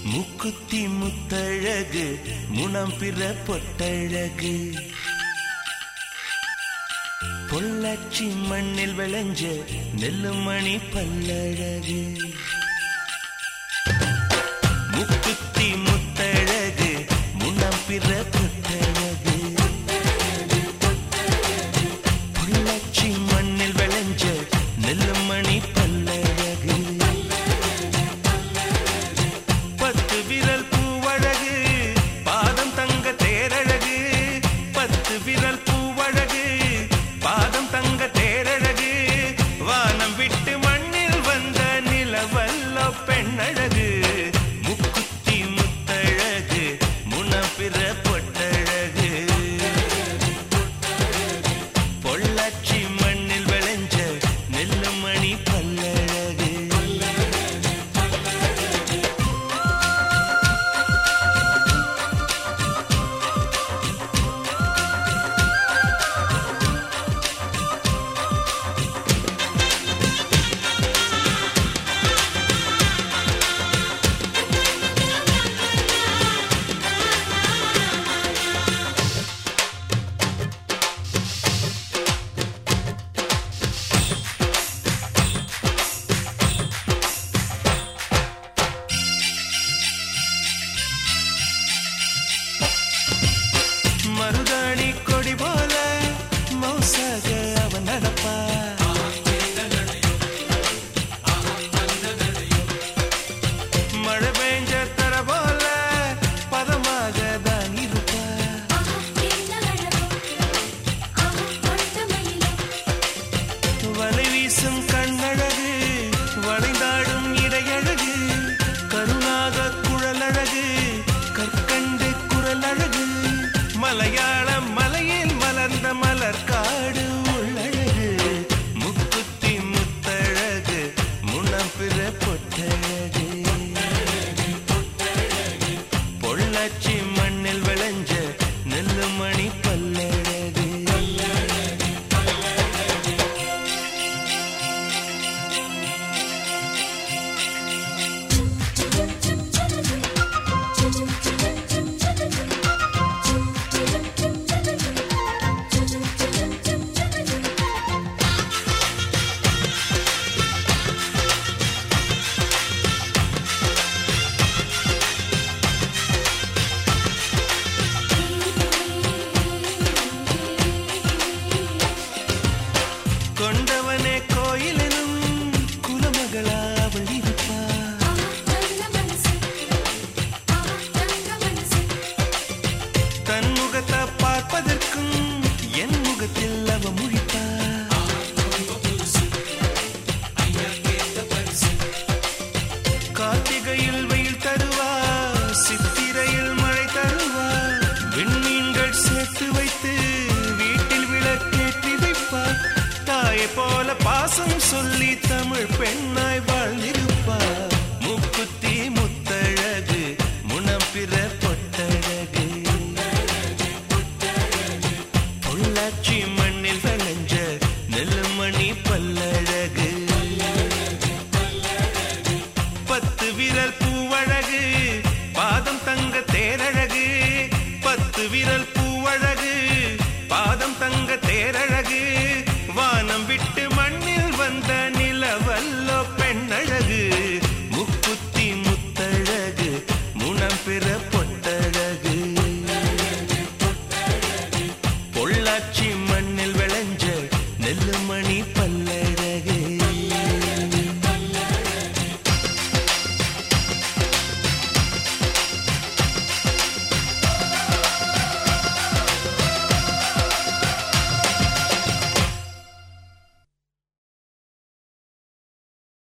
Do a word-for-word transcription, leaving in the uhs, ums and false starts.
முக்குத்தி முத்தழகு முனம் பிற பொட்டழகு பொள்ளாச்சி மண்ணில் விளைஞ்ச நெல்லுமணி பல்லழகு முக்குத்தி முத்தழகு முனம் பிற பொட்டழகு பொள்ளாச்சி மண்ணில் விளைஞ்ச நெல்லுமணி பல்லழகு பத்து விரல் பூவழகு பாதம் தங்க தேரழகு பத்து விரல் பூவழகு பாதம் தங்க தேரழகு வானம் விட்டு மண்ணில் வந்த நிலவல்ல பெண்ணழகு முக்குத்தி முத்தழகு முனப்பிற பொட்டழகு பொள்ளாச்சி மண்ணில் விளைஞ்ச நெல்லுமணி பல்லழகு மருதாணி கொடி போல மௌசாக அவன் நடப்பா மழை பெஞ்ச தர போல பதமாக தான் இருப்பா வலை வீசும் கண்ணழகு வளைந்தாடும் இடையழகு கருணாக குழலழகு கற்கண்டு குரலழகு மலையாள மலையில் மலர்ந்த மலர்காடு உள்ளழகு முக்குத்தி முத்தழகு முனப்பிற பொட்டழகு பொள்ளாச்சி மண்ணில் விளைஞ்ச நெல்லுமணி பல்லழகு கொண்டவனே கோயிலெனும் குலமகளா அவள் இருப்பா தன் முகத்தை பார்ப்பதற்கும் என் முகத்தில் அவ முழிப்பா கார்த்திகையில் வெயில் தருவா சித்திரையில் மழை தருவா விண்மீன்கள் சேர்த்து வைத்து வீட்டில் விளக்கேற்றி வைப்பார் தாயை போல பாசம் சொல்லி தமிழ் பெண்ணாய் வாழ்ந்திருப்பார் முக்குத்தி முத்தழகு முனப்பிற பொட்டழகு பொள்ளாச்சி மண்ணில் விளைஞ்ச நெல்லுமணி பல்லழகு பத்து விரல் பூவழகு பாதம் தங்க தேரழகு பத்து விரல்